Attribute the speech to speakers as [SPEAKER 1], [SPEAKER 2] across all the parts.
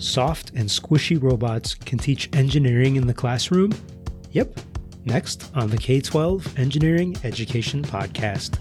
[SPEAKER 1] soft and squishy robots can teach engineering in the classroom? Yep, next on the K-12 Engineering Education Podcast.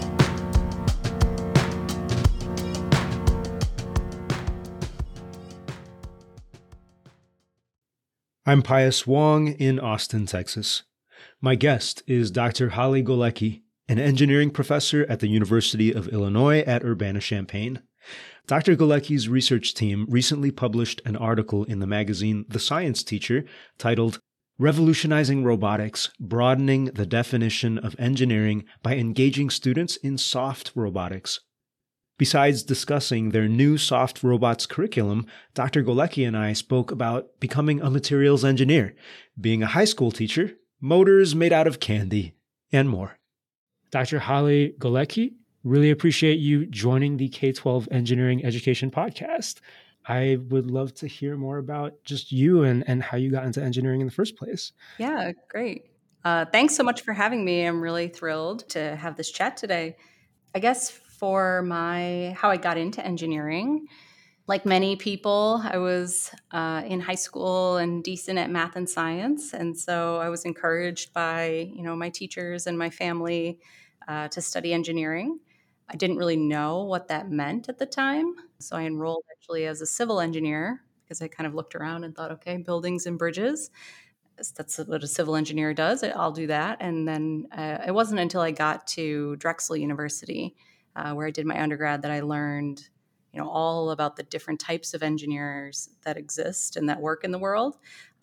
[SPEAKER 1] I'm Pius Wong in Austin, Texas. My guest is Dr. Holly Golecki, an engineering professor at the University of Illinois at Urbana-Champaign. Dr. Golecki's research team recently published an article in the magazine The Science Teacher titled Revolutionizing Robotics, Broadening the Definition of Engineering by Engaging Students in Soft Robotics. Besides discussing their new soft robots curriculum, Dr. Golecki and I spoke about becoming a materials engineer, being a high school teacher, motors made out of candy, and more. Dr. Holly Golecki, really appreciate you joining the K-12 Engineering Education Podcast. I would love to hear more about just you and how you got into engineering in the first place.
[SPEAKER 2] Yeah, great. Thanks so much for having me. I'm really thrilled to have this chat today. I guess for how I got into engineering, like many people, I was in high school and decent at math and science. And so I was encouraged by, my teachers and my family to study engineering. I didn't really know what that meant at the time. So I enrolled actually as a civil engineer because I kind of looked around and thought, okay, buildings and bridges. That's what a civil engineer does. I'll do that. And then it wasn't until I got to Drexel University, where I did my undergrad, that I learned, all about the different types of engineers that exist and that work in the world.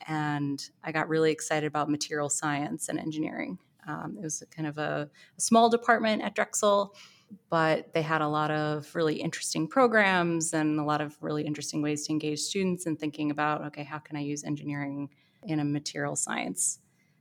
[SPEAKER 2] And I got really excited about material science and engineering. It was kind of a small department at Drexel, but they had a lot of really interesting programs and a lot of really interesting ways to engage students in thinking about, okay, how can I use engineering in a material science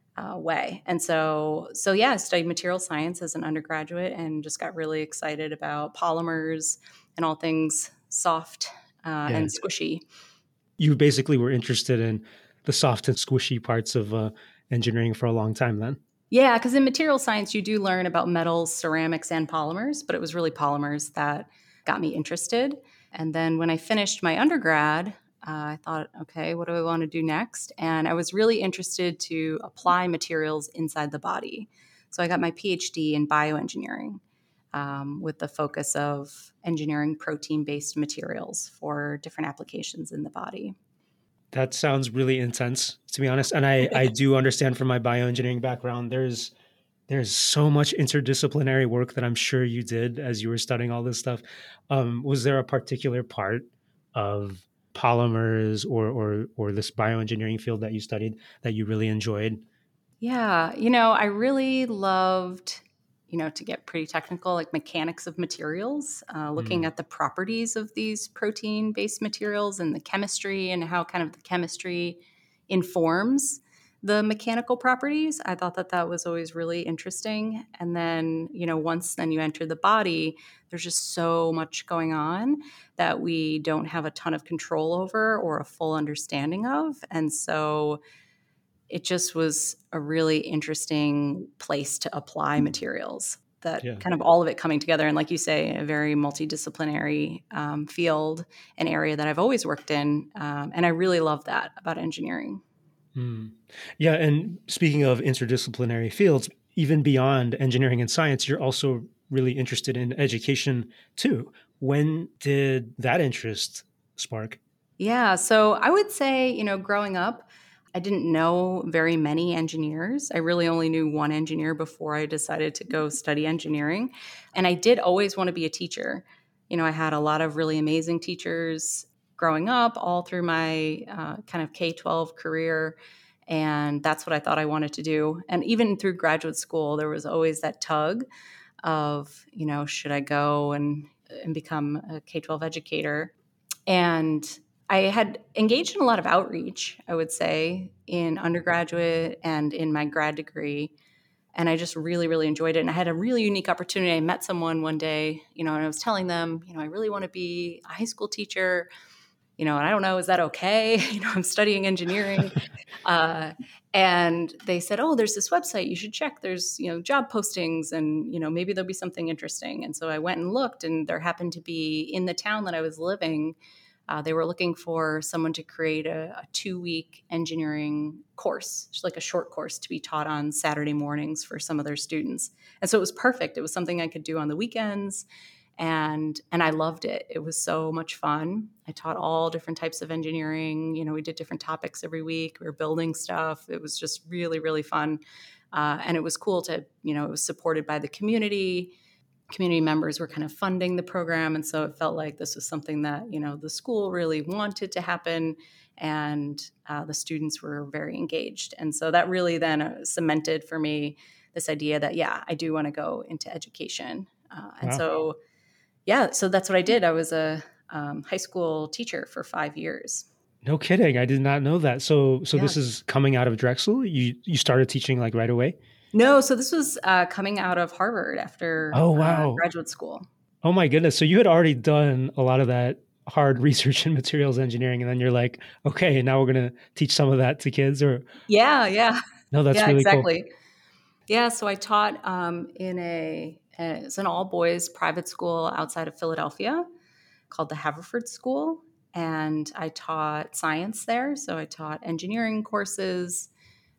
[SPEAKER 2] way? And so I studied material science as an undergraduate and just got really excited about polymers and all things soft and squishy.
[SPEAKER 1] You basically were interested in the soft and squishy parts of engineering for a long time then?
[SPEAKER 2] Yeah, because in material science, you do learn about metals, ceramics, and polymers, but it was really polymers that got me interested. And then when I finished my undergrad, I thought, okay, what do I want to do next? And I was really interested to apply materials inside the body. So I got my PhD in bioengineering with the focus of engineering protein-based materials for different applications in the body.
[SPEAKER 1] That sounds really intense, to be honest. And I do understand from my bioengineering background, there's so much interdisciplinary work that I'm sure you did as you were studying all this stuff. Was there a particular part of polymers or this bioengineering field that you studied that you really enjoyed?
[SPEAKER 2] Yeah, I really loved, to get pretty technical, like mechanics of materials, looking at the properties of these protein-based materials and the chemistry and how kind of the chemistry informs the mechanical properties. I thought that was always really interesting. And then, once then you enter the body, there's just so much going on that we don't have a ton of control over or a full understanding of. And so it just was a really interesting place to apply materials, that kind of all of it coming together. And like you say, a very multidisciplinary field, an area that I've always worked in. And I really love that about engineering.
[SPEAKER 1] Yeah. And speaking of interdisciplinary fields, even beyond engineering and science, you're also really interested in education too. When did that interest spark?
[SPEAKER 2] Yeah. So I would say, growing up, I didn't know very many engineers. I really only knew one engineer before I decided to go study engineering. And I did always want to be a teacher. I had a lot of really amazing teachers growing up all through my kind of K-12 career. And that's what I thought I wanted to do. And even through graduate school, there was always that tug of, should I go and become a K-12 educator? And I had engaged in a lot of outreach, I would say, in undergraduate and in my grad degree. And I just really, really enjoyed it. And I had a really unique opportunity. I met someone one day, and I was telling them, I really want to be a high school teacher, and I don't know, is that okay? I'm studying engineering. And they said, oh, there's this website you should check. There's, job postings and, maybe there'll be something interesting. And so I went and looked, and there happened to be in the town that I was living, They were looking for someone to create a 2-week engineering course, just like a short course to be taught on Saturday mornings for some of their students. And so it was perfect. It was something I could do on the weekends. And I loved it. It was so much fun. I taught all different types of engineering. We did different topics every week. We were building stuff. It was just really, really fun. And it was cool to, it was supported by the community. Community members were kind of funding the program. And so it felt like this was something that, the school really wanted to happen. And the students were very engaged. And so that really then cemented for me this idea that, yeah, I do want to go into education. And
[SPEAKER 1] Wow.
[SPEAKER 2] so that's what I did. I was a high school teacher for 5 years.
[SPEAKER 1] No kidding. I did not know that. So
[SPEAKER 2] Yeah.
[SPEAKER 1] this is coming out of Drexel. You started teaching like right away?
[SPEAKER 2] No, so this was coming out of Harvard after
[SPEAKER 1] Oh, wow.
[SPEAKER 2] graduate school.
[SPEAKER 1] Oh my goodness. So you had already done a lot of that hard research in materials engineering, and then you're like, okay, now we're going to teach some of that to kids, or
[SPEAKER 2] Yeah.
[SPEAKER 1] no, that's
[SPEAKER 2] Yeah,
[SPEAKER 1] really cool.
[SPEAKER 2] exactly. Yeah, so I taught it's an all boys private school outside of Philadelphia called the Haverford School. And I taught science there. So I taught engineering courses,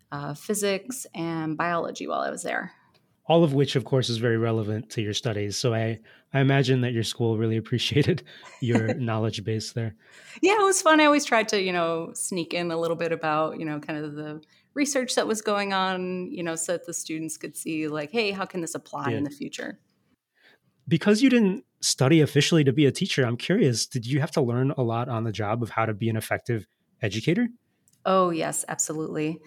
[SPEAKER 2] physics, and biology while I was there.
[SPEAKER 1] All of which, of course, is very relevant to your studies. So I imagine that your school really appreciated your knowledge base there.
[SPEAKER 2] Yeah, it was fun. I always tried to, sneak in a little bit about, kind of the research that was going on, so that the students could see like, hey, how can this apply
[SPEAKER 1] Yeah.
[SPEAKER 2] in the future?
[SPEAKER 1] Because you didn't study officially to be a teacher, I'm curious, did you have to learn a lot on the job of how to be an effective educator?
[SPEAKER 2] Oh, yes, absolutely.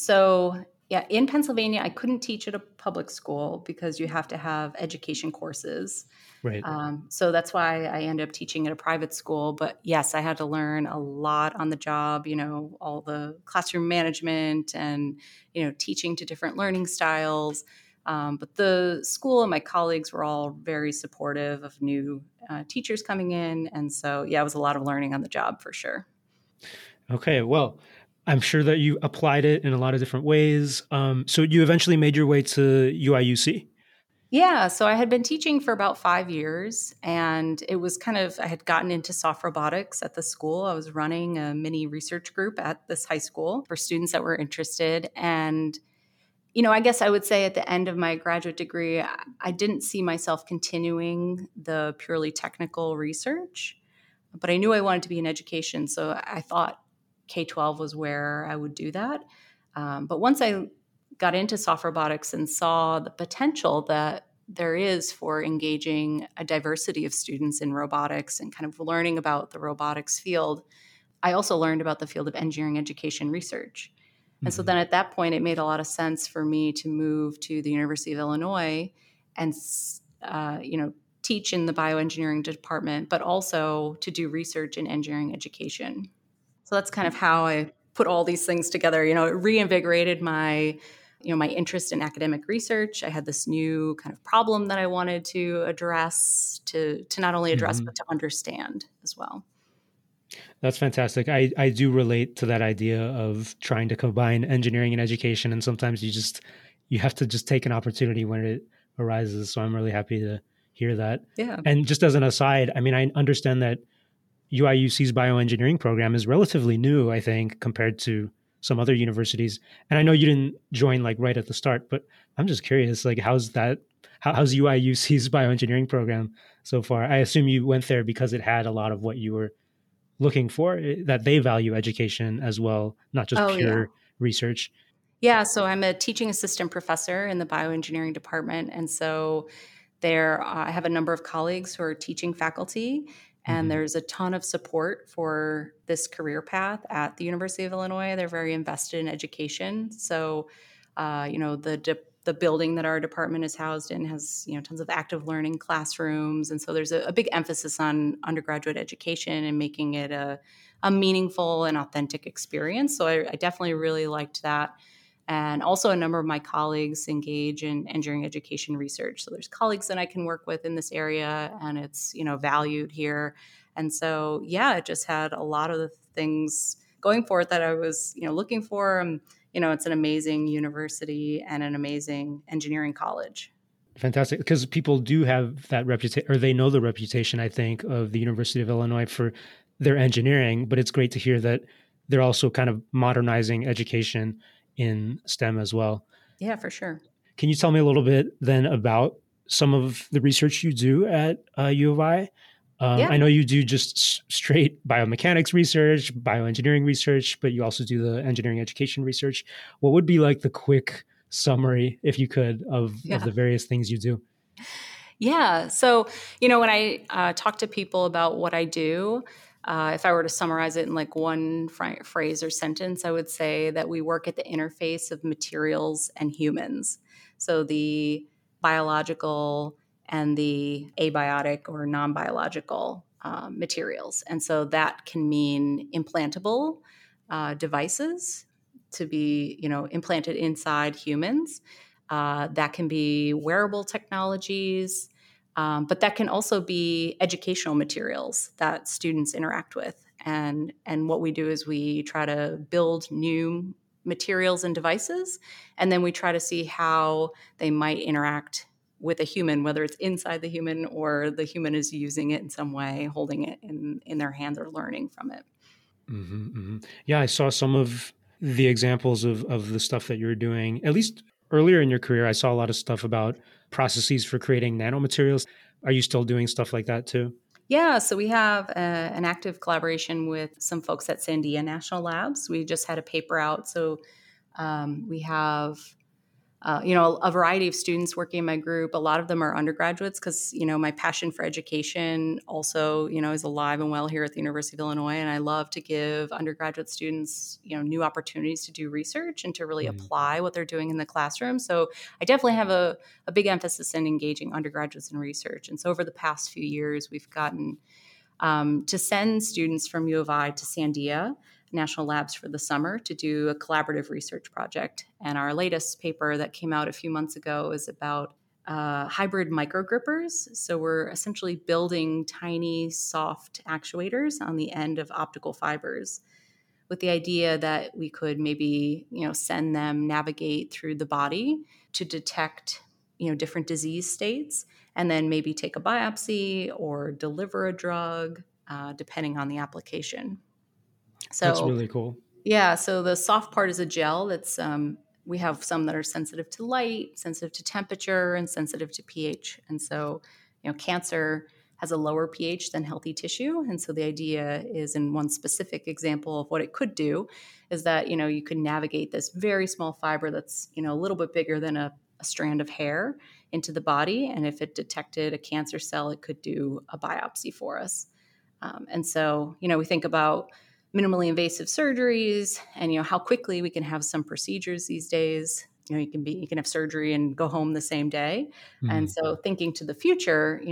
[SPEAKER 2] So, yeah, in Pennsylvania, I couldn't teach at a public school because you have to have education courses.
[SPEAKER 1] Right.
[SPEAKER 2] So that's why I ended up teaching at a private school. But yes, I had to learn a lot on the job, all the classroom management and, teaching to different learning styles. But the school and my colleagues were all very supportive of new teachers coming in. And so, yeah, it was a lot of learning on the job for sure.
[SPEAKER 1] Okay. Well, I'm sure that you applied it in a lot of different ways. So you eventually made your way to UIUC.
[SPEAKER 2] Yeah, so I had been teaching for about 5 years, and it was I had gotten into soft robotics at the school. I was running a mini research group at this high school for students that were interested. And, I guess I would say at the end of my graduate degree, I didn't see myself continuing the purely technical research, but I knew I wanted to be in education. So I thought K-12 was where I would do that. But once I got into soft robotics and saw the potential that there is for engaging a diversity of students in robotics and kind of learning about the robotics field, I also learned about the field of engineering education research. And so
[SPEAKER 1] Mhm.
[SPEAKER 2] then at that point, it made a lot of sense for me to move to the University of Illinois and, teach in the bioengineering department, but also to do research in engineering education. So that's kind of how I put all these things together. It reinvigorated my interest in academic research. I had this new kind of problem that I wanted to address, to not only address, but
[SPEAKER 1] Mhm.
[SPEAKER 2] to understand as well.
[SPEAKER 1] That's fantastic. I do relate to that idea of trying to combine engineering and education. And sometimes you have to just take an opportunity when it arises. So I'm really happy to hear that.
[SPEAKER 2] Yeah.
[SPEAKER 1] And just as an aside, I mean, I understand that UIUC's bioengineering program is relatively new, I think, compared to some other universities. And I know you didn't join like right at the start, but I'm just curious, like, how's UIUC's bioengineering program so far? I assume you went there because it had a lot of what you were looking for, that they value education as well, not just
[SPEAKER 2] Oh, yeah.
[SPEAKER 1] pure research.
[SPEAKER 2] Yeah. So I'm a teaching assistant professor in the bioengineering department. And so there, I have a number of colleagues who are teaching faculty, and
[SPEAKER 1] Mhm.
[SPEAKER 2] there's a ton of support for this career path at the University of Illinois. They're very invested in education. So, the building that our department is housed in has tons of active learning classrooms, and so there's a big emphasis on undergraduate education and making it a meaningful and authentic experience. So I definitely really liked that. And also, a number of my colleagues engage in engineering education research. So there's colleagues that I can work with in this area, and it's valued here. And so, yeah, it just had a lot of the things going for it that I was looking for. It's an amazing university and an amazing engineering college.
[SPEAKER 1] Fantastic, because people do have that reputation, or they know the reputation, I think, of the University of Illinois for their engineering, but it's great to hear that they're also kind of modernizing education in STEM as well.
[SPEAKER 2] Yeah, for sure.
[SPEAKER 1] Can you tell me a little bit then about some of the research you do at U of I?
[SPEAKER 2] Yeah.
[SPEAKER 1] I know you do just straight biomechanics research, bioengineering research, but you also do the engineering education research. What would be like the quick summary, if you could, of
[SPEAKER 2] Yeah.
[SPEAKER 1] the various things you do?
[SPEAKER 2] Yeah. So, when I talk to people about what I do, if I were to summarize it in like one phrase or sentence, I would say that we work at the interface of materials and humans. So the biological and the abiotic or non biological materials. And so that can mean implantable devices to be, implanted inside humans. That can be wearable technologies, but that can also be educational materials that students interact with. And what we do is we try to build new materials and devices, and then we try to see how they might interact with a human, whether it's inside the human or the human is using it in some way, holding it in their hands or learning from it.
[SPEAKER 1] Mm-hmm, mm-hmm. Yeah, I saw some of the examples of the stuff that you're doing. At least earlier in your career, I saw a lot of stuff about processes for creating nanomaterials. Are you still doing stuff like that too?
[SPEAKER 2] Yeah, so we have an active collaboration with some folks at Sandia National Labs. We just had a paper out. So we have a variety of students working in my group. A lot of them are undergraduates because, my passion for education also, is alive and well here at the University of Illinois. And I love to give undergraduate students, new opportunities to do research and to really apply what they're doing in the classroom. So I definitely have a big emphasis in engaging undergraduates in research. And so over the past few years, we've gotten to send students from U of I to Sandia National Labs for the summer to do a collaborative research project. And our latest paper that came out a few months ago is about hybrid microgrippers. So we're essentially building tiny, soft actuators on the end of optical fibers with the idea that we could maybe, send them navigate through the body to detect, different disease states, and then maybe take a biopsy or deliver a drug, depending on the application.
[SPEAKER 1] That's
[SPEAKER 2] So
[SPEAKER 1] really cool.
[SPEAKER 2] yeah, so the soft part is a gel that's we have some that are sensitive to light, sensitive to temperature, and sensitive to pH. And so, cancer has a lower pH than healthy tissue. And so the idea is, in one specific example of what it could do, is that, you could navigate this very small fiber that's, a little bit bigger than a strand of hair into the body. And if it detected a cancer cell, it could do a biopsy for us. And so, we think about minimally invasive surgeries and, how quickly we can have some procedures these days. You can have surgery and go home the same day. And
[SPEAKER 1] Mhm.
[SPEAKER 2] so thinking to the future,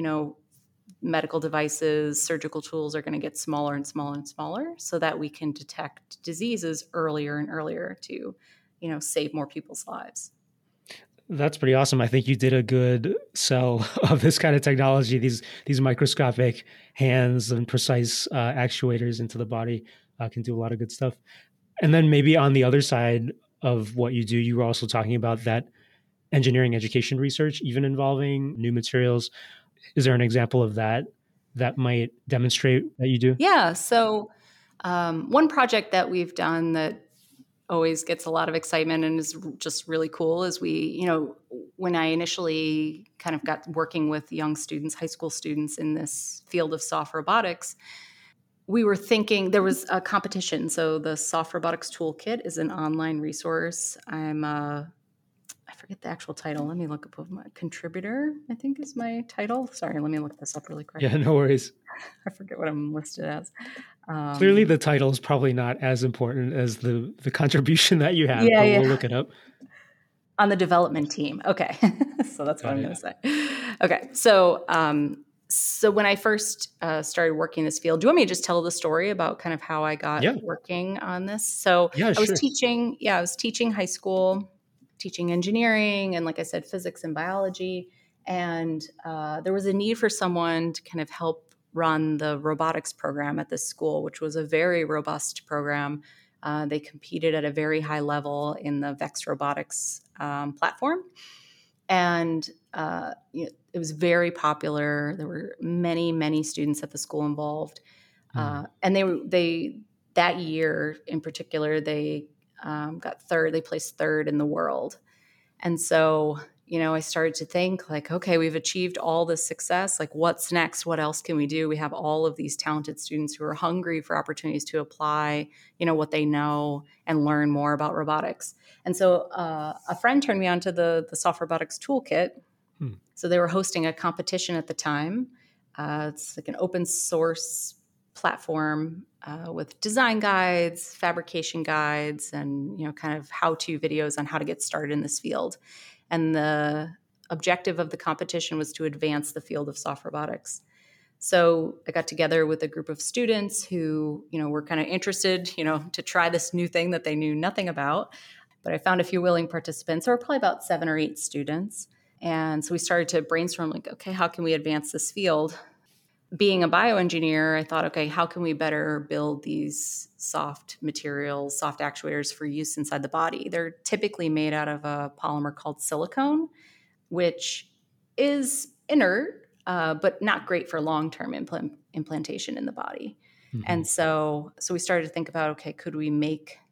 [SPEAKER 2] medical devices, surgical tools are going to get smaller and smaller and smaller so that we can detect diseases earlier and earlier to, save more people's lives.
[SPEAKER 1] That's pretty awesome. I think you did a good sell of this kind of technology. These microscopic hands and precise actuators into the body can do a lot of good stuff. And then maybe on the other side of what you do, you were also talking about that engineering education research, even involving new materials. Is there an example of that that might demonstrate that you do?
[SPEAKER 2] Yeah. So one project that we've done that always gets a lot of excitement and is just really cool is when I initially kind of got working with young students, high school students in this field of soft robotics, we were thinking there was a competition. So the Soft Robotics Toolkit is an online resource. I forget the actual title. Let me look up my contributor, I think is my title. Sorry, let me look this up really quick.
[SPEAKER 1] Yeah, no worries.
[SPEAKER 2] I forget what I'm listed as.
[SPEAKER 1] Clearly, the title is probably not as important as the contribution that you have,
[SPEAKER 2] Yeah,
[SPEAKER 1] but
[SPEAKER 2] yeah.
[SPEAKER 1] we'll look it up.
[SPEAKER 2] On the development team. Okay. So that's what
[SPEAKER 1] Got
[SPEAKER 2] I'm
[SPEAKER 1] it.
[SPEAKER 2] going to say. Okay. So when I first started working in this field, do you want me to just tell the story about kind of how I got
[SPEAKER 1] Yeah,
[SPEAKER 2] working on this? So
[SPEAKER 1] yeah,
[SPEAKER 2] I was
[SPEAKER 1] sure.
[SPEAKER 2] teaching high school, teaching engineering, and like I said, physics and biology. And there was a need for someone to kind of help run the robotics program at this school, which was a very robust program. They competed at a very high level in the VEX Robotics platform. And it was very popular. There were many, many students at the school involved. And they that year in particular, they got third. They placed third in the world. And so, I started to think like, okay, we've achieved all this success. Like, what's next? What else can we do? We have all of these talented students who are hungry for opportunities to apply, what they know and learn more about robotics. And so a friend turned me on to the Soft Robotics Toolkit. So they were hosting a competition at the time. It's like an open source platform with design guides, fabrication guides, and kind of how-to videos on how to get started in this field. And the objective of the competition was to advance the field of soft robotics. So I got together with a group of students who, were kind of interested, to try this new thing that they knew nothing about. But I found a few willing participants. There were probably about 7 or 8 students. And so we started to brainstorm like, okay, how can we advance this field? Being a bioengineer, I thought, okay, how can we better build these soft materials, soft actuators for use inside the body? They're typically made out of a polymer called silicone, which is inert, but not great for long-term implantation in the body. Mm-hmm. And so we started to think about, okay, could we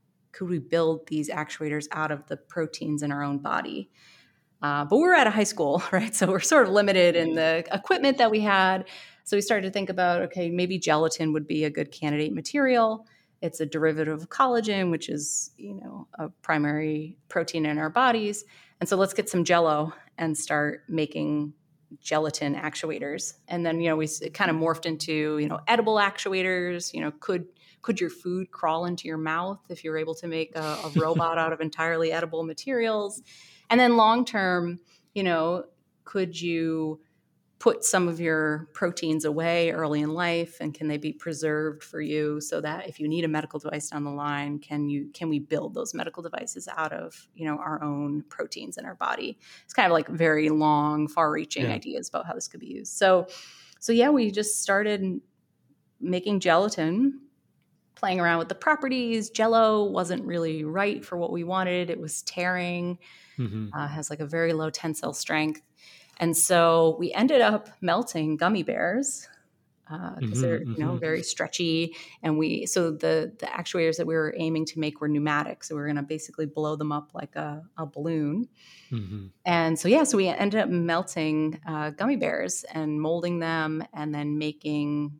[SPEAKER 2] build these actuators out of the proteins in our own body? But we were at a high school, right? So we're sort of limited in the equipment that we had. So we started to think about, okay, maybe gelatin would be a good candidate material. It's a derivative of collagen, which is, a primary protein in our bodies. And so let's get some Jell-O and start making gelatin actuators. And then, it kind of morphed into, edible actuators. Could your food crawl into your mouth if you're able to make a robot out of entirely edible materials? And then long term, could you put some of your proteins away early in life, and can they be preserved for you so that if you need a medical device down the line, can we build those medical devices out of, our own proteins in our body? It's kind of like very long, far-reaching ideas about how this could be used. So yeah, we just started making gelatin, playing around with the properties. Jell-O wasn't really right for what we wanted. It was tearing. Has like a very low tensile strength. And so we ended up melting gummy bears because they're, very stretchy. And so the actuators that we were aiming to make were pneumatic. So we were going to basically blow them up like a balloon. And so we ended up melting gummy bears and molding them and then making,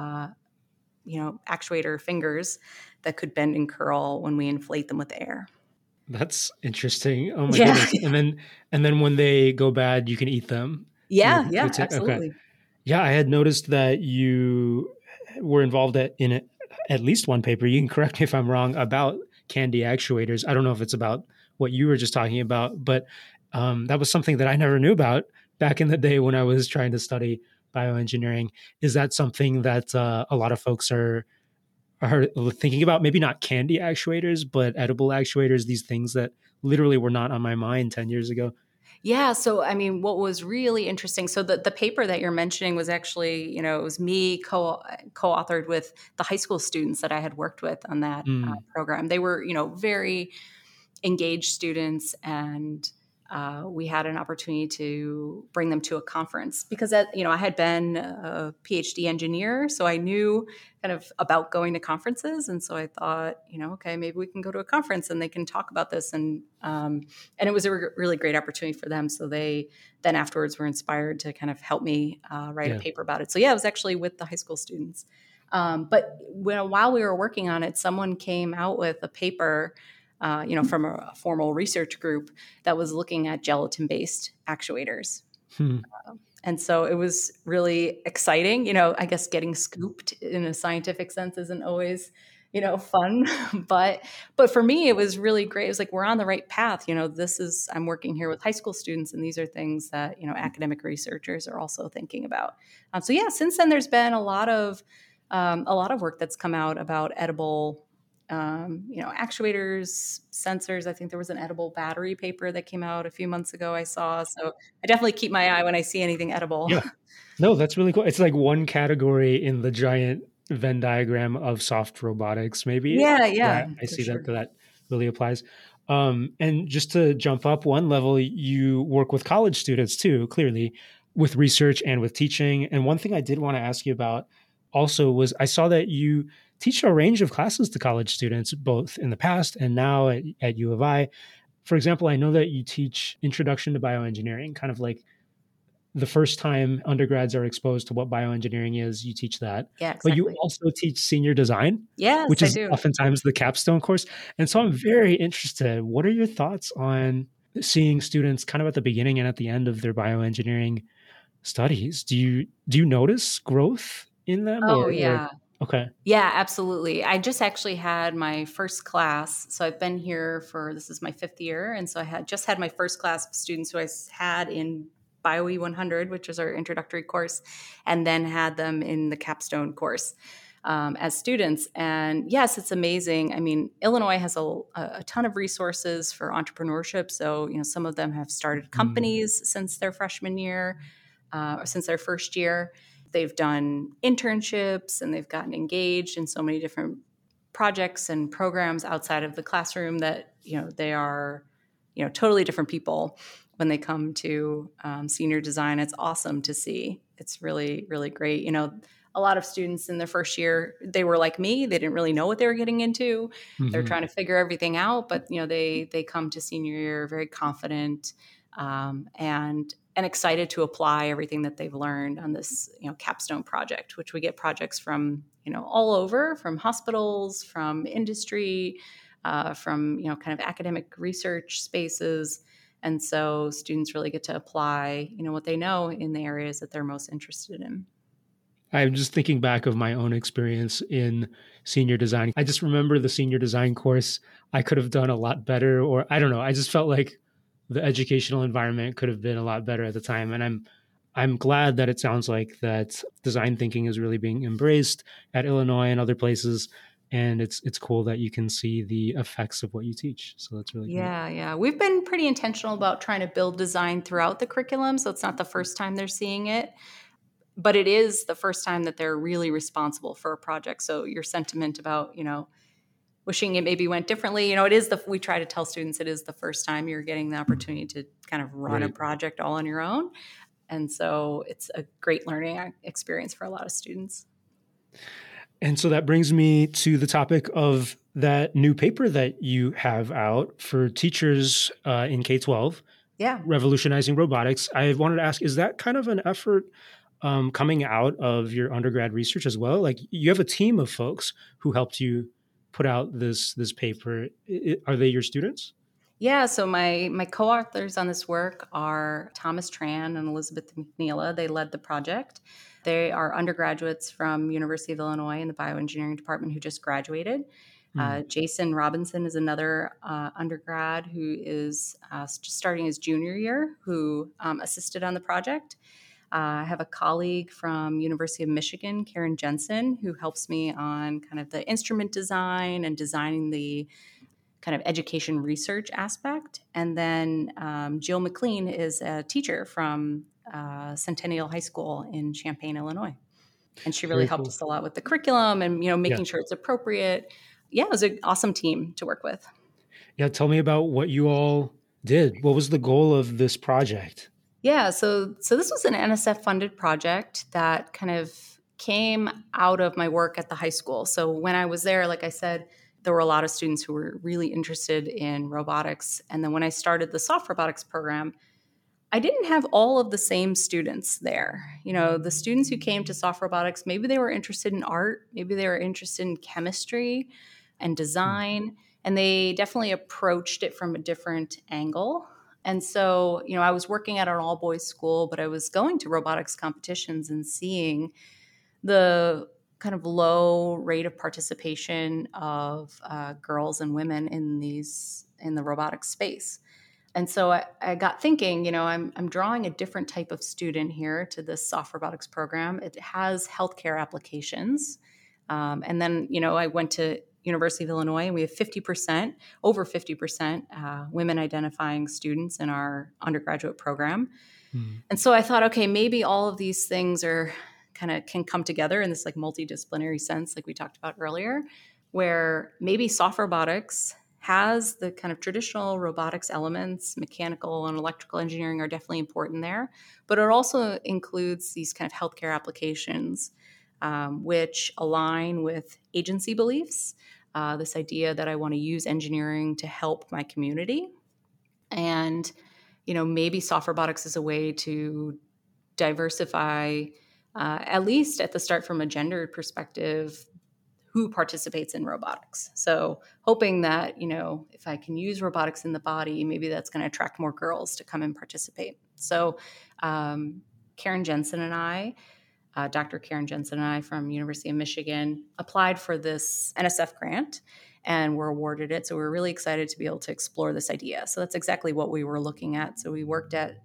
[SPEAKER 2] actuator fingers that could bend and curl when we inflate them with air.
[SPEAKER 1] That's interesting. Oh my goodness. And then when they go bad, you can eat them.
[SPEAKER 2] Yeah, absolutely.
[SPEAKER 1] Okay. Yeah, I had noticed that you were involved in at least one paper. You can correct me if I'm wrong about candy actuators. I don't know if it's about what you were just talking about, but that was something that I never knew about back in the day when I was trying to study bioengineering. Is that something that a lot of folks are thinking about? Maybe not candy actuators, but edible actuators, these things that literally were not on my mind 10 years ago.
[SPEAKER 2] Yeah. So, what was really interesting, so the paper that you're mentioning was actually, it was me co-authored with the high school students that I had worked with on that program. They were, very engaged students, and we had an opportunity to bring them to a conference because I had been a PhD engineer, so I knew kind of about going to conferences. And so I thought, okay, maybe we can go to a conference and they can talk about this. And it was a really great opportunity for them. So they then afterwards were inspired to kind of help me write a paper about it. So yeah, it was actually with the high school students. But while we were working on it, someone came out with a paper from a formal research group that was looking at gelatin-based actuators. And so it was really exciting. I guess getting scooped in a scientific sense isn't always, fun. But for me, it was really great. It was like, we're on the right path. I'm working here with high school students, and these are things that, academic researchers are also thinking about. Since then, there's been a lot of work that's come out about edible actuators, sensors. I think there was an edible battery paper that came out a few months ago I saw. So I definitely keep my eye when I see anything edible.
[SPEAKER 1] Yeah. No, that's really cool. It's like one category in the giant Venn diagram of soft robotics, maybe.
[SPEAKER 2] Yeah.
[SPEAKER 1] I see that really applies. And just to jump up one level, you work with college students too, clearly, with research and with teaching. And one thing I did want to ask you about also was I saw that you teach a range of classes to college students, both in the past and now at U of I. For example, I know that you teach Introduction to Bioengineering, kind of like the first time undergrads are exposed to what bioengineering is, you teach that.
[SPEAKER 2] Yeah,
[SPEAKER 1] But you
[SPEAKER 2] exactly.
[SPEAKER 1] also teach senior design,
[SPEAKER 2] Yes,
[SPEAKER 1] which
[SPEAKER 2] I
[SPEAKER 1] is
[SPEAKER 2] do.
[SPEAKER 1] oftentimes the capstone course. And so I'm very interested. What are your thoughts on seeing students kind of at the beginning and at the end of their bioengineering studies? Do you notice growth in them
[SPEAKER 2] Oh,
[SPEAKER 1] or
[SPEAKER 2] yeah.
[SPEAKER 1] okay.
[SPEAKER 2] Yeah, absolutely. I just actually had my first class. So I've been here for this is my fifth year. And so I had just had my first class of students who had in BioE 100, which is our introductory course, and then had them in the capstone course as students. And yes, it's amazing. I mean, Illinois has a ton of resources for entrepreneurship. So, some of them have started
[SPEAKER 1] Mm,
[SPEAKER 2] companies since their freshman year or since their first year. They've done internships and they've gotten engaged in so many different projects and programs outside of the classroom that they are totally different people when they come to senior design. It's awesome to see. It's really, really great. A lot of students in their first year, they were like me. They didn't really know what they were getting into. They're
[SPEAKER 1] mhm.
[SPEAKER 2] trying to figure everything out, but they come to senior year very confident and excited to apply everything that they've learned on this capstone project, which we get projects from all over, from hospitals, from industry, from kind of academic research spaces. And so students really get to apply what they know in the areas that they're most interested in.
[SPEAKER 1] I'm just thinking back of my own experience in senior design. I just remember the senior design course. I could have done a lot better, or I don't know. I just felt like the educational environment could have been a lot better at the time. And I'm glad that it sounds like that design thinking is really being embraced at Illinois and other places. And it's cool that you can see the effects of what you teach. So that's really great.
[SPEAKER 2] Yeah, yeah. We've been pretty intentional about trying to build design throughout the curriculum. So it's not the first time they're seeing it, but it is the first time that they're really responsible for a project. So your sentiment about, wishing it maybe went differently, it is we try to tell students it is the first time you're getting the opportunity to kind of run a
[SPEAKER 1] Right.
[SPEAKER 2] project all on your own. And so it's a great learning experience for a lot of students.
[SPEAKER 1] And so that brings me to the topic of that new paper that you have out for teachers in K 12,
[SPEAKER 2] Yeah.
[SPEAKER 1] Revolutionizing Robotics. I wanted to ask, is that kind of an effort coming out of your undergrad research as well? Like you have a team of folks who helped you put out this paper. Are they your students?
[SPEAKER 2] Yeah, so my co-authors on this work are Thomas Tran and Elizabeth McNeila. They led the project. They are undergraduates from University of Illinois in the bioengineering department who just graduated.
[SPEAKER 1] Mm,
[SPEAKER 2] Jason Robinson is another undergrad who is just starting his junior year, who assisted on the project. I have a colleague from University of Michigan, Karen Jensen, who helps me on kind of the instrument design and designing the kind of education research aspect. And then Jill McLean is a teacher from Centennial High School in Champaign, Illinois. And she really
[SPEAKER 1] very
[SPEAKER 2] helped
[SPEAKER 1] cool.
[SPEAKER 2] us a lot with the curriculum and,
[SPEAKER 1] Yeah.
[SPEAKER 2] making sure it's appropriate. Yeah, it was an awesome team to work with.
[SPEAKER 1] Yeah. Tell me about what you all did. What was the goal of this project?
[SPEAKER 2] Yeah, so this was an NSF funded project that kind of came out of my work at the high school. So when I was there, like I said, there were a lot of students who were really interested in robotics. And then when I started the soft robotics program, I didn't have all of the same students there. The students who came to soft robotics, maybe they were interested in art, maybe they were interested in chemistry and
[SPEAKER 1] Mm,
[SPEAKER 2] design, and they definitely approached it from a different angle. And so, I was working at an all boys school, but I was going to robotics competitions and seeing the kind of low rate of participation of girls and women in the robotics space. And so I got thinking, I'm drawing a different type of student here to this soft robotics program. It has healthcare applications. And then, I went to University of Illinois, and we have 50%, over 50% women identifying students in our undergraduate program.
[SPEAKER 1] mm.
[SPEAKER 2] And so I thought, okay, maybe all of these things are kind of can come together in this like multidisciplinary sense, like we talked about earlier, where maybe soft robotics has the kind of traditional robotics elements, mechanical and electrical engineering are definitely important there, but it also includes these kind of healthcare applications which align with agency beliefs, this idea that I want to use engineering to help my community. And, maybe soft robotics is a way to diversify, at least at the start from a gender perspective, who participates in robotics. So hoping that, if I can use robotics in the body, maybe that's going to attract more girls to come and participate. So Karen Jensen and I, Dr. Karen Jensen and I from University of Michigan, applied for this NSF grant and were awarded it. So we were really excited to be able to explore this idea. So that's exactly what we were looking at. So we worked at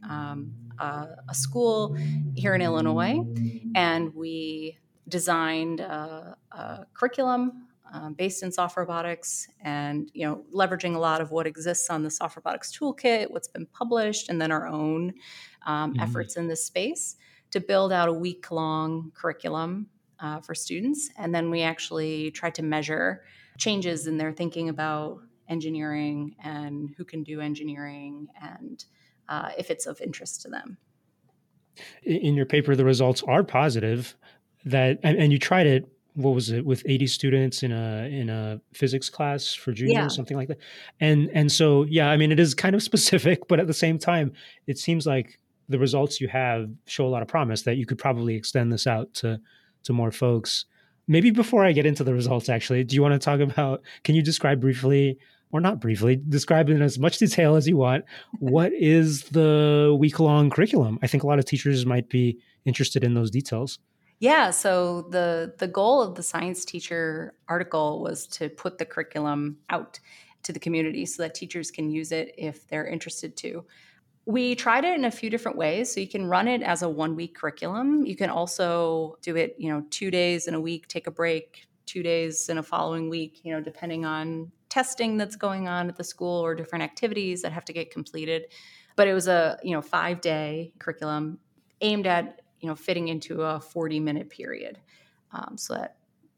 [SPEAKER 2] a school here in Illinois, and we designed a curriculum based in soft robotics, and leveraging a lot of what exists on the soft robotics toolkit, what's been published, and then our own efforts in this space to build out a week-long curriculum for students. And then we actually tried to measure changes in their thinking about engineering and who can do engineering, and if it's of interest to them.
[SPEAKER 1] In your paper, the results are positive. And you tried it. What was it, with 80 students in a physics class for juniors, something like that? And so, yeah, I mean, it is kind of specific, but at the same time, it seems like the results you have show a lot of promise that you could probably extend this out to more folks. Maybe before I get into the results, actually, do you want to talk about, can you describe briefly, or not briefly, describe in as much detail as you want, what is the week-long curriculum? I think a lot of teachers might be interested in those details.
[SPEAKER 2] Yeah, so the goal of the science teacher article was to put the curriculum out to the community so that teachers can use it if they're interested to. We tried it in a few different ways. So you can run it as a 1-week curriculum. You can also do it, 2 days in a week, take a break, 2 days in a following week, depending on testing that's going on at the school or different activities that have to get completed. But it was a, 5-day curriculum aimed at, fitting into a 40-minute period, so that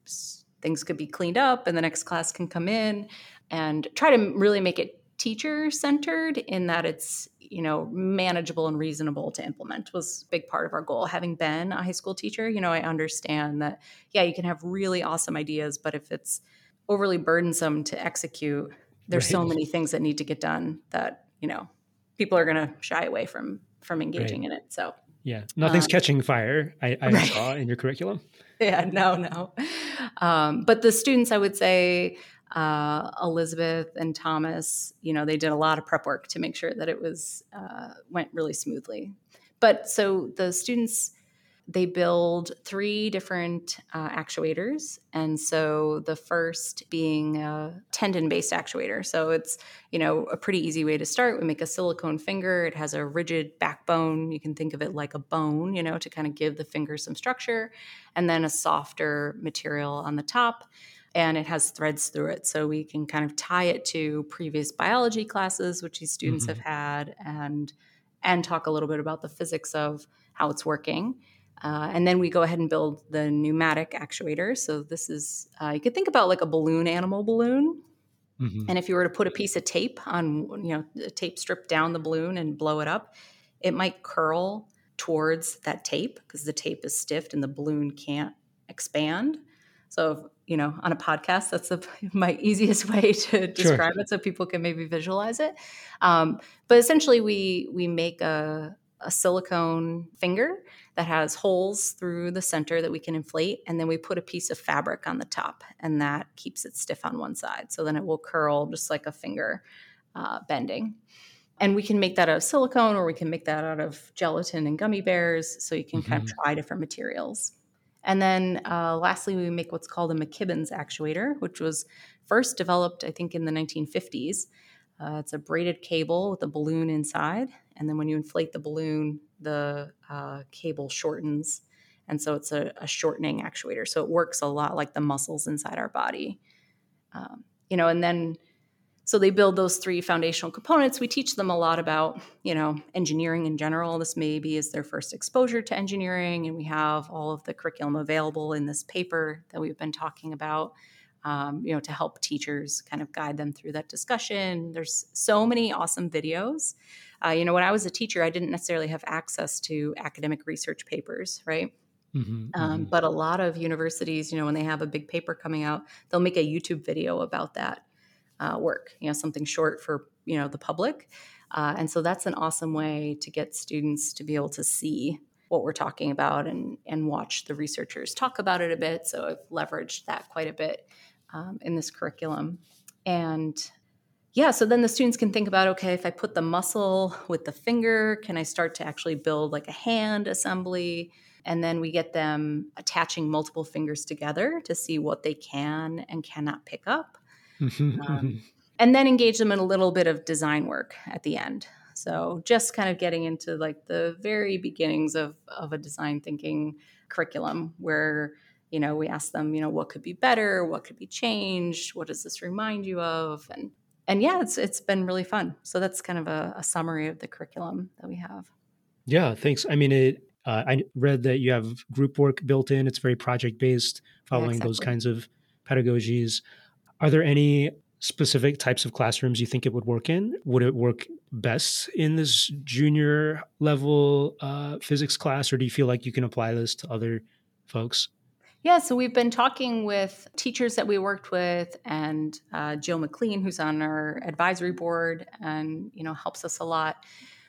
[SPEAKER 2] things could be cleaned up and the next class can come in, and try to really make it teacher-centered in that it's, manageable and reasonable to implement was a big part of our goal. Having been a high school teacher, I understand that, yeah, you can have really awesome ideas, but if it's overly burdensome to execute, there's so many things that need to get done that, people are going to shy away from engaging in it. So
[SPEAKER 1] yeah, nothing's catching fire, I saw in your curriculum.
[SPEAKER 2] Yeah, no. But the students, I would say, Elizabeth and Thomas, they did a lot of prep work to make sure that it was went really smoothly. But so the students, they build 3 different actuators. And so the first being a tendon-based actuator. So it's, a pretty easy way to start. We make a silicone finger. It has a rigid backbone. You can think of it like a bone, to kind of give the finger some structure. And then a softer material on the top. And it has threads through it. So we can kind of tie it to previous biology classes, which these students have had, and talk a little bit about the physics of how it's working. And then we go ahead and build the pneumatic actuator. So this is, you could think about like a balloon animal balloon. And if you were to put a piece of tape on, a tape strip down the balloon and blow it up, it might curl towards that tape because the tape is stiff and the balloon can't expand. So, on a podcast, that's my easiest way to describe it so people can maybe visualize it. But essentially, we make a silicone finger that has holes through the center that we can inflate, and then we put a piece of fabric on the top, and that keeps it stiff on one side. So then it will curl just like a finger bending. And we can make that out of silicone, or we can make that out of gelatin and gummy bears, so you can kind of try different materials. And then lastly, we make what's called a McKibbin's actuator, which was first developed, I think, in the 1950s. It's a braided cable with a balloon inside. And then when you inflate the balloon, the cable shortens. And so it's a shortening actuator. So it works a lot like the muscles inside our body. And then, so they build those 3 foundational components. We teach them a lot about, engineering in general. This maybe is their first exposure to engineering. And we have all of the curriculum available in this paper that we've been talking about. To help teachers kind of guide them through that discussion. There's so many awesome videos. When I was a teacher, I didn't necessarily have access to academic research papers, right? But a lot of universities, when they have a big paper coming out, they'll make a YouTube video about that work, something short for, the public. And so that's an awesome way to get students to be able to see what we're talking about and watch the researchers talk about it a bit. So I've leveraged that quite a bit in this curriculum. And yeah, so then the students can think about, okay, if I put the muscle with the finger, can I start to actually build like a hand assembly? And then we get them attaching multiple fingers together to see what they can and cannot pick up. And then engage them in a little bit of design work at the end. So just kind of getting into like the very beginnings of a design thinking curriculum where, we ask them, what could be better? What could be changed? What does this remind you of? And yeah, it's been really fun. So that's kind of a summary of the curriculum that we have.
[SPEAKER 1] Yeah, thanks. I mean, I read that you have group work built in. It's very project based, following those kinds of pedagogies. Are there any specific types of classrooms you think it would work in? Would it work best in this junior level physics class, or do you feel like you can apply this to other folks?
[SPEAKER 2] Yeah, so we've been talking with teachers that we worked with and Jill McLean, who's on our advisory board and, helps us a lot.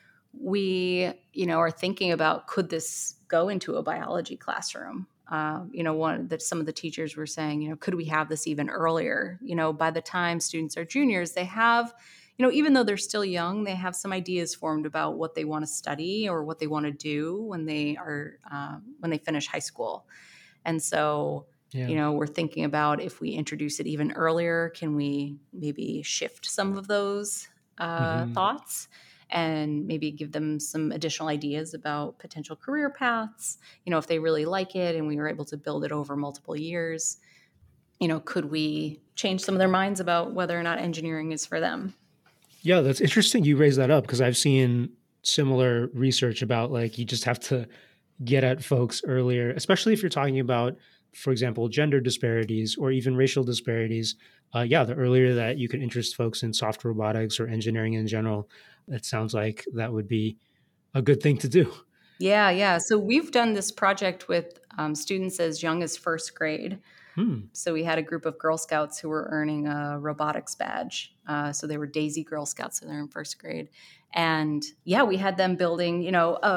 [SPEAKER 2] We, are thinking about, could this go into a biology classroom? Some of the teachers were saying, could we have this even earlier? By the time students are juniors, they have, even though they're still young, they have some ideas formed about what they want to study or what they want to do when they finish high school. And so, we're thinking about if we introduce it even earlier, can we maybe shift some of those thoughts and maybe give them some additional ideas about potential career paths? If they really like it and we were able to build it over multiple years, could we change some of their minds about whether or not engineering is for them?
[SPEAKER 1] Yeah, that's interesting you raise that up because I've seen similar research about like you just have to get at folks earlier, especially if you're talking about, for example, gender disparities or even racial disparities. The earlier that you can interest folks in soft robotics or engineering in general, it sounds like that would be a good thing to do.
[SPEAKER 2] Yeah. So we've done this project with students as young as first grade. So we had a group of Girl Scouts who were earning a robotics badge. So they were Daisy Girl Scouts, so they're in first grade. And yeah, we had them building,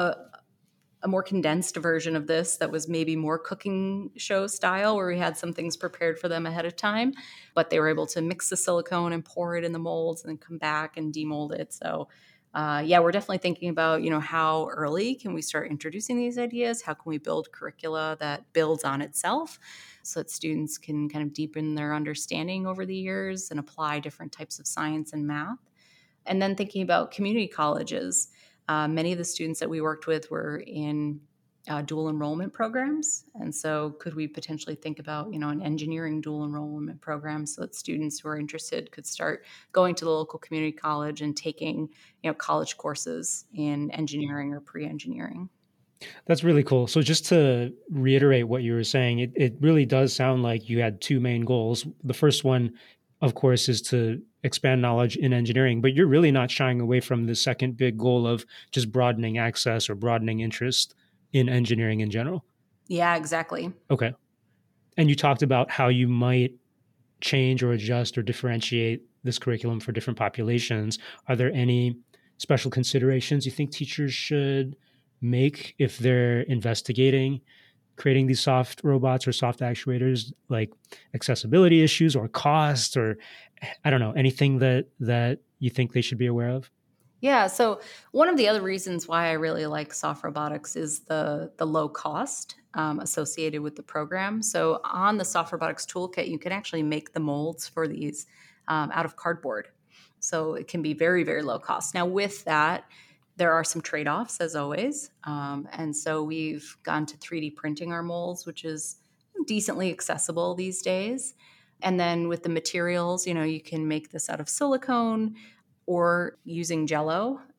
[SPEAKER 2] a more condensed version of this that was maybe more cooking show style, where we had some things prepared for them ahead of time, but they were able to mix the silicone and pour it in the molds and then come back and demold it. So we're definitely thinking about, how early can we start introducing these ideas? How can we build curricula that builds on itself so that students can kind of deepen their understanding over the years and apply different types of science and math? And then thinking about community colleges. Many of the students that we worked with were in dual enrollment programs. And so could we potentially think about, an engineering dual enrollment program so that students who are interested could start going to the local community college and taking, college courses in engineering or pre-engineering?
[SPEAKER 1] That's really cool. So just to reiterate what you were saying, it really does sound like you had two main goals. The first one, of course, is to expand knowledge in engineering, but you're really not shying away from the second big goal of just broadening access or broadening interest in engineering in general.
[SPEAKER 2] Yeah, exactly.
[SPEAKER 1] Okay. And you talked about how you might change or adjust or differentiate this curriculum for different populations. Are there any special considerations you think teachers should make if they're investigating creating these soft robots or soft actuators, like accessibility issues or cost, or I don't know, anything that you think they should be aware of?
[SPEAKER 2] Yeah. So one of the other reasons why I really like soft robotics is the low cost associated with the program. So on the soft robotics toolkit, you can actually make the molds for these out of cardboard. So it can be very, very low cost. Now with that, there are some trade-offs as always. And so we've gone to 3D printing our molds, which is decently accessible these days. And then with the materials, you can make this out of silicone or using Jell-O.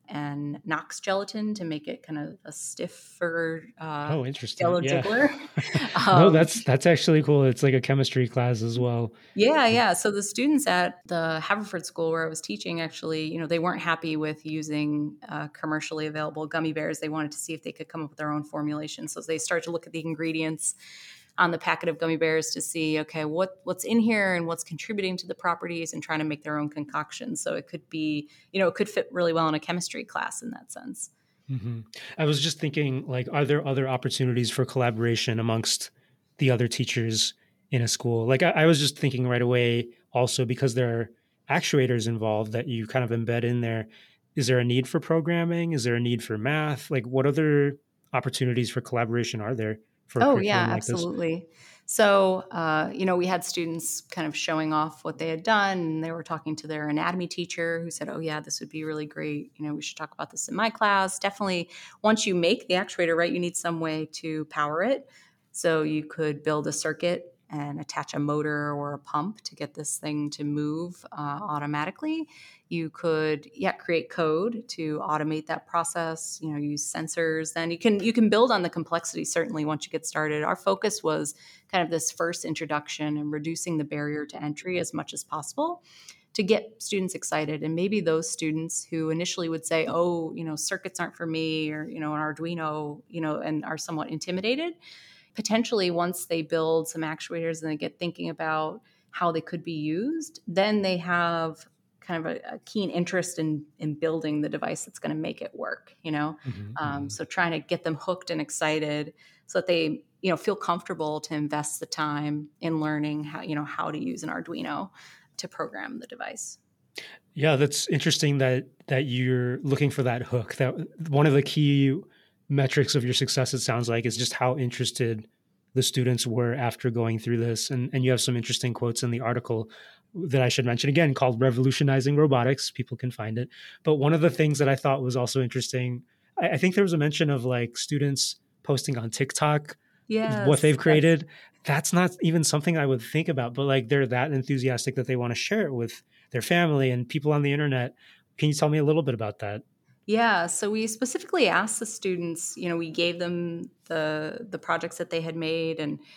[SPEAKER 2] and Knox gelatin to make it kind of a stiffer
[SPEAKER 1] Oh, interesting.
[SPEAKER 2] Jello
[SPEAKER 1] Yeah.
[SPEAKER 2] jiggler.
[SPEAKER 1] No,
[SPEAKER 2] um,
[SPEAKER 1] that's actually cool. It's like a chemistry class as well.
[SPEAKER 2] Yeah, yeah. So the students at the Haverford School where I was teaching, actually, they weren't happy with using commercially available gummy bears. They wanted to see if they could come up with their own formulation. So they started to look at the ingredients on the packet of gummy bears to see, okay, what's in here and what's contributing to the properties, and trying to make their own concoction. So it could be, it could fit really well in a chemistry class in that sense.
[SPEAKER 1] Hmm. I was just thinking, like, are there other opportunities for collaboration amongst the other teachers in a school? Like, I was just thinking right away, also because there are actuators involved that you kind of embed in there. Is there a need for programming? Is there a need for math? Like, what other opportunities for collaboration are there for a
[SPEAKER 2] Oh, yeah,
[SPEAKER 1] curriculum like this?
[SPEAKER 2] absolutely. So, we had students kind of showing off what they had done, and they were talking to their anatomy teacher who said, "Oh, yeah, this would be really great. We should talk about this in my class." Definitely, once you make the actuator, right, you need some way to power it. So, you could build a circuit and attach a motor or a pump to get this thing to move automatically. You could, create code to automate that process. Use sensors. Then you can build on the complexity. Certainly, once you get started, our focus was kind of this first introduction and reducing the barrier to entry as much as possible to get students excited. And maybe those students who initially would say, "Oh, circuits aren't for me," or an Arduino, and are somewhat intimidated. Potentially, once they build some actuators and they get thinking about how they could be used, then they have kind of a keen interest in building the device that's going to make it work.
[SPEAKER 1] Hmm. Hmm.
[SPEAKER 2] So trying to get them hooked and excited so that they feel comfortable to invest the time in learning how to use an Arduino to program the device.
[SPEAKER 1] Yeah, that's interesting that you're looking for that hook. That one of the key metrics of your success, it sounds like, is just how interested the students were after going through this. And you have some interesting quotes in the article that I should mention again, called Revolutionizing Robotics. People can find it. But one of the things that I thought was also interesting, I think there was a mention of like students posting on TikTok what
[SPEAKER 2] Yes,
[SPEAKER 1] they've
[SPEAKER 2] yes.
[SPEAKER 1] created. That's not even something I would think about, but like they're that enthusiastic that they want to share it with their family and people on the internet. Can you tell me a little bit about that?
[SPEAKER 2] Yeah, so we specifically asked the students. We gave them the projects that they had made,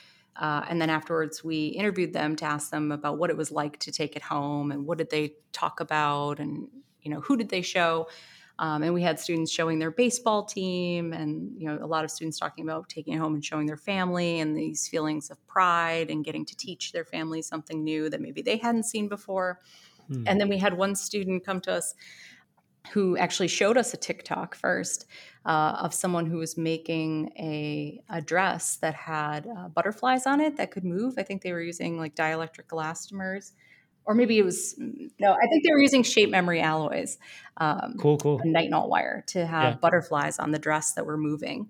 [SPEAKER 2] and then afterwards we interviewed them to ask them about what it was like to take it home and what did they talk about, and who did they show. And we had students showing their baseball team, and a lot of students talking about taking it home and showing their family, and these feelings of pride and getting to teach their family something new that maybe they hadn't seen before.
[SPEAKER 1] Hmm.
[SPEAKER 2] And then we had one student come to us who actually showed us a TikTok first of someone who was making a dress that had butterflies on it that could move. I think they were using like dielectric elastomers, or maybe it was no. I think they were using shape memory alloys,
[SPEAKER 1] Cool, cool.
[SPEAKER 2] and nitinol wire to
[SPEAKER 1] Yeah.
[SPEAKER 2] have butterflies on the dress that were moving.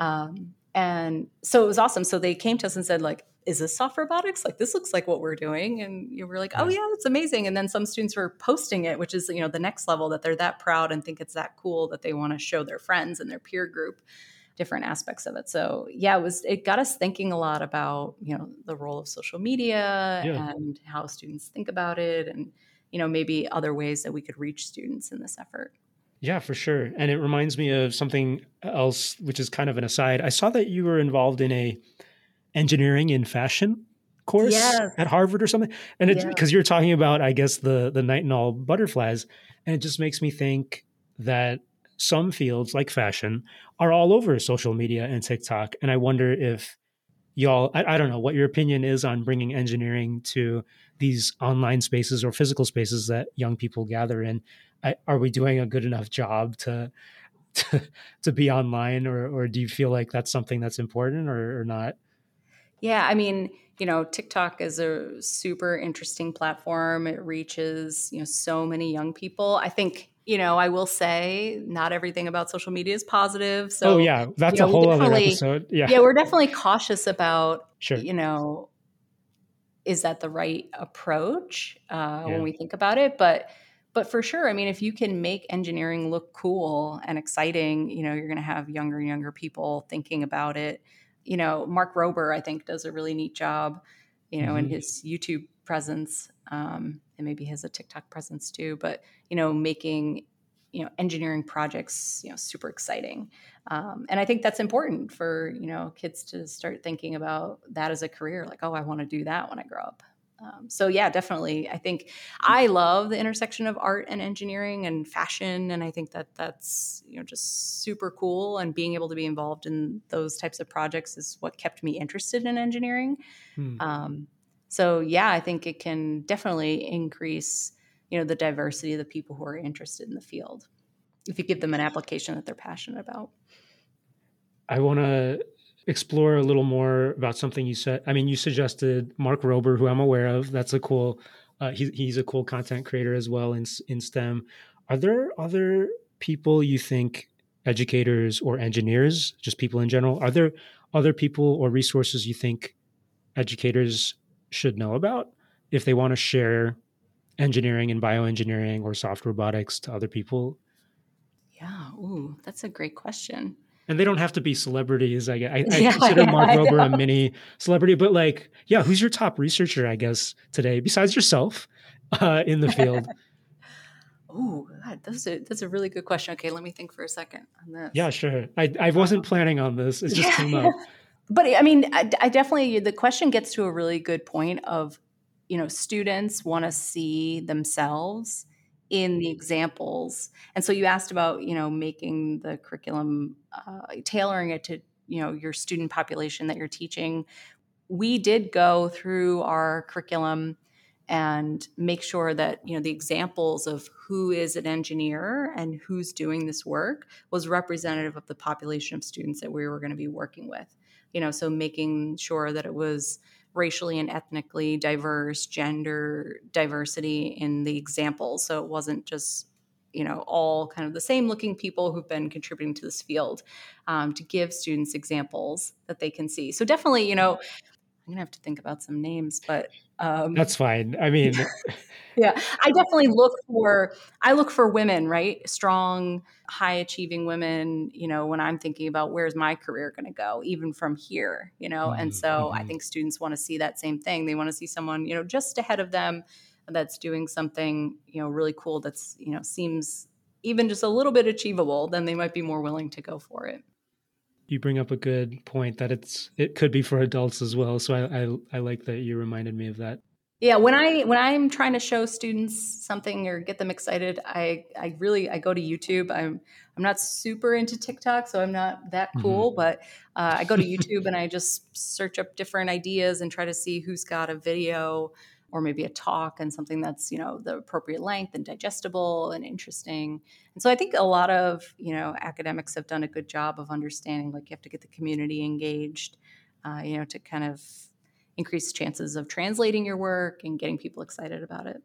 [SPEAKER 2] And so it was awesome. So they came to us and said, like, "Is this soft robotics? Like, this looks like what we're doing." And you were like, "Oh
[SPEAKER 1] Yeah.
[SPEAKER 2] yeah, that's amazing." And then some students were posting it, which is the next level, that they're that proud and think it's that cool that they want to show their friends and their peer group different aspects of it. So yeah, it got us thinking a lot about the role of social media
[SPEAKER 1] Yeah.
[SPEAKER 2] and how students think about it, and maybe other ways that we could reach students in this effort.
[SPEAKER 1] Yeah, for sure. And it reminds me of something else, which is kind of an aside. I saw that you were involved in a engineering in fashion course
[SPEAKER 2] Yes.
[SPEAKER 1] at Harvard or something. And it,
[SPEAKER 2] Yeah.
[SPEAKER 1] because you're talking about, I guess, the nitinol butterflies, and it just makes me think that some fields like fashion are all over social media and TikTok. And I wonder if y'all, I don't know what your opinion is on bringing engineering to these online spaces or physical spaces that young people gather in. Are we doing a good enough job to, to be online, or do you feel like that's something that's important, or not?
[SPEAKER 2] Yeah, I mean, TikTok is a super interesting platform. It reaches, so many young people. I think, I will say not everything about social media is positive.
[SPEAKER 1] Oh
[SPEAKER 2] So,
[SPEAKER 1] yeah, that's a
[SPEAKER 2] we
[SPEAKER 1] whole other
[SPEAKER 2] definitely,
[SPEAKER 1] episode. Yeah,
[SPEAKER 2] yeah, we're definitely cautious about,
[SPEAKER 1] sure.
[SPEAKER 2] is that the right approach when
[SPEAKER 1] Yeah.
[SPEAKER 2] we think about it? But for sure, I mean, if you can make engineering look cool and exciting, you're going to have younger and younger people thinking about it. Mark Rober, I think, does a really neat job, in
[SPEAKER 1] Hmm.
[SPEAKER 2] his YouTube presence, and maybe he has a TikTok presence too. But making engineering projects, super exciting. And I think that's important for, kids to start thinking about that as a career. Like, oh, I want to do that when I grow up. So yeah, definitely. I think I love the intersection of art and engineering and fashion. And I think that that's, just super cool. And being able to be involved in those types of projects is what kept me interested in engineering. So yeah, I think it can definitely increase, the diversity of the people who are interested in the field if you give them an application that they're passionate about.
[SPEAKER 1] I want to explore a little more about something you said. I mean, you suggested Mark Rober, who I'm aware of. That's a cool, he's a cool content creator as well in STEM. Are there other people you think, educators or engineers, just people in general, are there other people or resources you think educators should know about if they want to share engineering and bioengineering or soft robotics to other people?
[SPEAKER 2] Yeah. Ooh, that's a great question.
[SPEAKER 1] And they don't have to be celebrities. I
[SPEAKER 2] Yeah,
[SPEAKER 1] consider Mark
[SPEAKER 2] I
[SPEAKER 1] Rober a
[SPEAKER 2] know.
[SPEAKER 1] mini celebrity, but like, yeah, who's your top researcher, I guess, today, besides yourself in the field?
[SPEAKER 2] Oh, God, that's a really good question. Okay, let me think for a second on
[SPEAKER 1] Yeah,
[SPEAKER 2] this.
[SPEAKER 1] sure. I wasn't planning on this. It just
[SPEAKER 2] Yeah,
[SPEAKER 1] came
[SPEAKER 2] yeah.
[SPEAKER 1] up.
[SPEAKER 2] But I mean, I definitely, the question gets to a really good point of, students want to see themselves in the examples. And so you asked about, making the curriculum, tailoring it to, your student population that you're teaching. We did go through our curriculum and make sure that the examples of who is an engineer and who's doing this work was representative of the population of students that we were going to be working with. So making sure that it was racially and ethnically diverse, gender diversity in the examples, so it wasn't just all kind of the same looking people who've been contributing to this field, to give students examples that they can see. So definitely, I'm gonna have to think about some names, but
[SPEAKER 1] That's fine. I mean,
[SPEAKER 2] yeah, I definitely look for women, right? Strong, high achieving women, when I'm thinking about where's my career going to go, even from here, and so I
[SPEAKER 1] mhm.
[SPEAKER 2] think students want to see that same thing. They want to see someone, just ahead of them that's doing something, really cool that's, seems even just a little bit achievable, then they might be more willing to go for it.
[SPEAKER 1] You bring up a good point that it could be for adults as well. So I like that you reminded me of that.
[SPEAKER 2] Yeah, when I'm trying to show students something or get them excited, I go to YouTube. I'm not super into TikTok, so I'm not that
[SPEAKER 1] Mhm.
[SPEAKER 2] cool. But I go to YouTube and I just search up different ideas and try to see who's got a video or maybe a talk and something that's the appropriate length and digestible and interesting. And so I think a lot of academics have done a good job of understanding, like, you have to get the community engaged, to kind of increase chances of translating your work and getting people excited about it.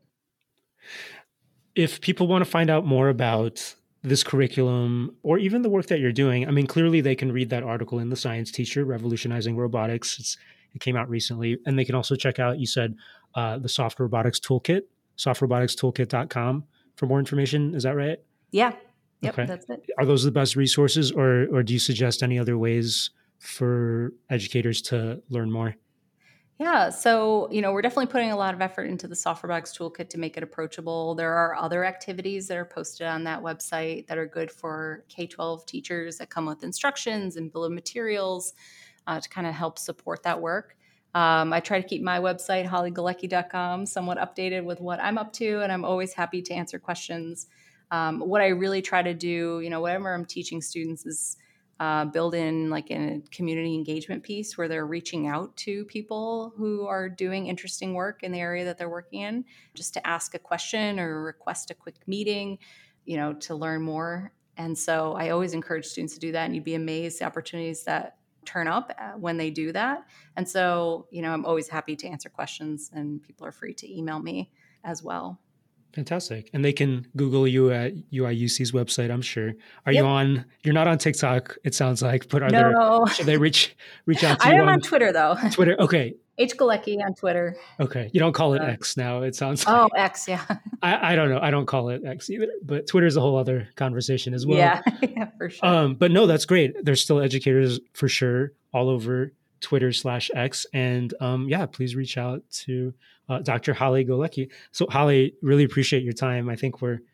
[SPEAKER 1] If people want to find out more about this curriculum or even the work that you're doing, I mean, clearly they can read that article in the Science Teacher, Revolutionizing Robotics. It came out recently. And they can also check out, you said, the Soft Robotics Toolkit, softroboticstoolkit.com for more information. Is that right?
[SPEAKER 2] Yeah. Yep,
[SPEAKER 1] Okay.
[SPEAKER 2] that's it.
[SPEAKER 1] Are those the best resources, or do you suggest any other ways for educators to learn more?
[SPEAKER 2] Yeah, so we're definitely putting a lot of effort into the Soft Robotics Toolkit to make it approachable. There are other activities that are posted on that website that are good for K-12 teachers that come with instructions and bill of materials, to kind of help support that work. I try to keep my website, hollygalecki.com, somewhat updated with what I'm up to, and I'm always happy to answer questions. What I really try to do, whenever I'm teaching students, is build in like a community engagement piece where they're reaching out to people who are doing interesting work in the area that they're working in, just to ask a question or request a quick meeting, to learn more. And so I always encourage students to do that, and you'd be amazed the opportunities that turn up when they do that. And so, I'm always happy to answer questions, and people are free to email me as well.
[SPEAKER 1] Fantastic. And they can Google you at UIUC's website, I'm sure. Are you
[SPEAKER 2] Yep.
[SPEAKER 1] on, you're not on TikTok, it sounds like, but
[SPEAKER 2] No,
[SPEAKER 1] should they reach out to
[SPEAKER 2] I
[SPEAKER 1] you
[SPEAKER 2] am
[SPEAKER 1] on
[SPEAKER 2] on Twitter though.
[SPEAKER 1] Twitter? Okay.
[SPEAKER 2] H. Galecki on Twitter.
[SPEAKER 1] Okay. You don't call it
[SPEAKER 2] Uh,
[SPEAKER 1] X now, it sounds like.
[SPEAKER 2] oh, X, yeah.
[SPEAKER 1] I don't know. I don't call it X either, but Twitter's a whole other conversation as well.
[SPEAKER 2] Yeah, yeah, for sure.
[SPEAKER 1] But no, that's great. There's still educators for sure all over Twitter/X. And yeah, please reach out to Dr. Holly Golecki. So, Holly, really appreciate your time. I think we're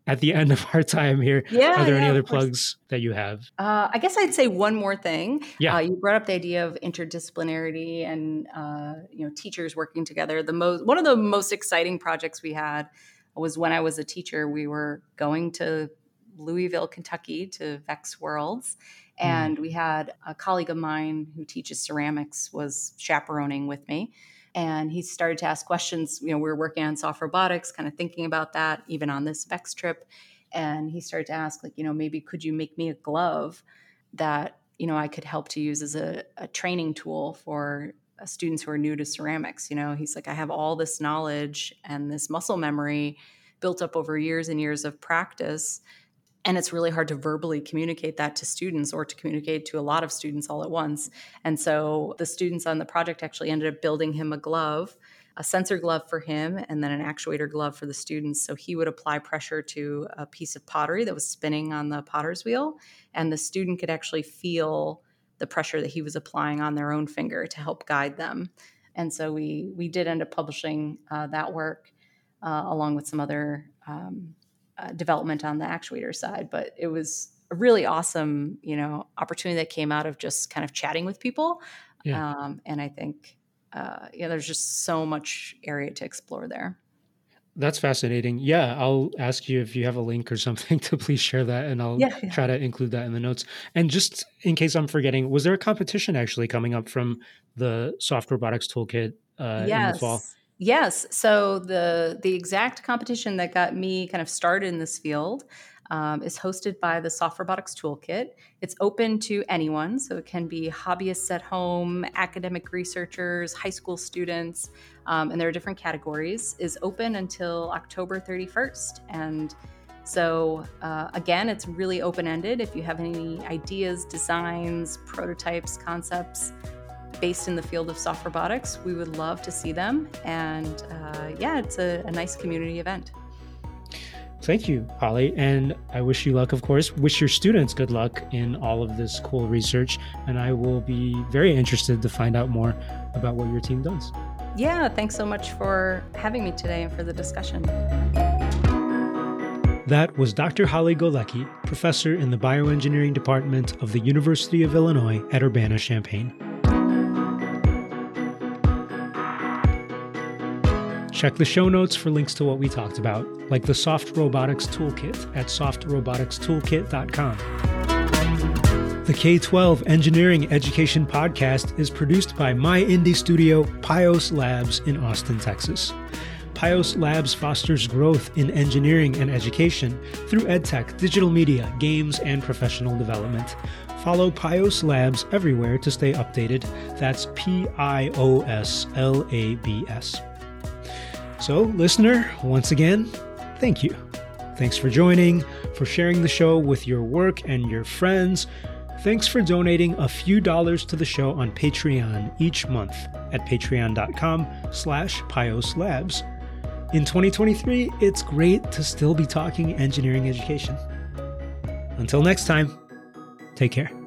[SPEAKER 1] at the end of our time here.
[SPEAKER 2] Yeah,
[SPEAKER 1] Are there any
[SPEAKER 2] yeah,
[SPEAKER 1] other
[SPEAKER 2] of course.
[SPEAKER 1] plugs that you have?
[SPEAKER 2] I guess I'd say one more thing.
[SPEAKER 1] Yeah.
[SPEAKER 2] You brought up the idea of interdisciplinarity and teachers working together. One of the most exciting projects we had was when I was a teacher. We were going to Louisville, Kentucky, to Vex Worlds, and we had a colleague of mine who teaches ceramics was chaperoning with me. And he started to ask questions. We were working on soft robotics, kind of thinking about that, even on this Vex trip. And he started to ask, maybe could you make me a glove that, I could help to use as a training tool for students who are new to ceramics. He's like, I have all this knowledge and this muscle memory built up over years and years of practice. And it's really hard to verbally communicate that to students or to communicate to a lot of students all at once. And so the students on the project actually ended up building him a glove, a sensor glove for him, and then an actuator glove for the students. So he would apply pressure to a piece of pottery that was spinning on the potter's wheel, and the student could actually feel the pressure that he was applying on their own finger to help guide them. And so we did end up publishing that work along with some other development on the actuator side, but it was a really awesome, opportunity that came out of just kind of chatting with people.
[SPEAKER 1] Yeah.
[SPEAKER 2] And I think, there's just so much area to explore there.
[SPEAKER 1] That's fascinating. Yeah, I'll ask you if you have a link or something to please share that, and I'll try to include that in the notes. And just in case I'm forgetting, was there a competition actually coming up from the Soft Robotics Toolkit in the fall?
[SPEAKER 2] Yes. So the exact competition that got me kind of started in this field is hosted by the Soft Robotics Toolkit. It's open to anyone, so it can be hobbyists at home, academic researchers, high school students, and there are different categories. Is open until October 31st. And so again, it's really open-ended. If you have any ideas, designs, prototypes, concepts, based in the field of soft robotics, we would love to see them. And it's a nice community event.
[SPEAKER 1] Thank you, Holly. And I wish you luck, of course. Wish your students good luck in all of this cool research. And I will be very interested to find out more about what your team does.
[SPEAKER 2] Yeah, thanks so much for having me today and for the discussion.
[SPEAKER 1] That was Dr. Holly Golecki, professor in the Bioengineering Department of the University of Illinois at Urbana-Champaign. Check the show notes for links to what we talked about, like the Soft Robotics Toolkit at softroboticstoolkit.com. The K-12 Engineering Education Podcast is produced by my indie studio, Pios Labs in Austin, Texas. Pios Labs fosters growth in engineering and education through edtech, digital media, games, and professional development. Follow Pios Labs everywhere to stay updated. That's PIOSLABS. So, listener, once again, thank you. Thanks for joining, for sharing the show with your work and your friends. Thanks for donating a few dollars to the show on Patreon each month at patreon.com/PiosLabs. In 2023, it's great to still be talking engineering education. Until next time, take care.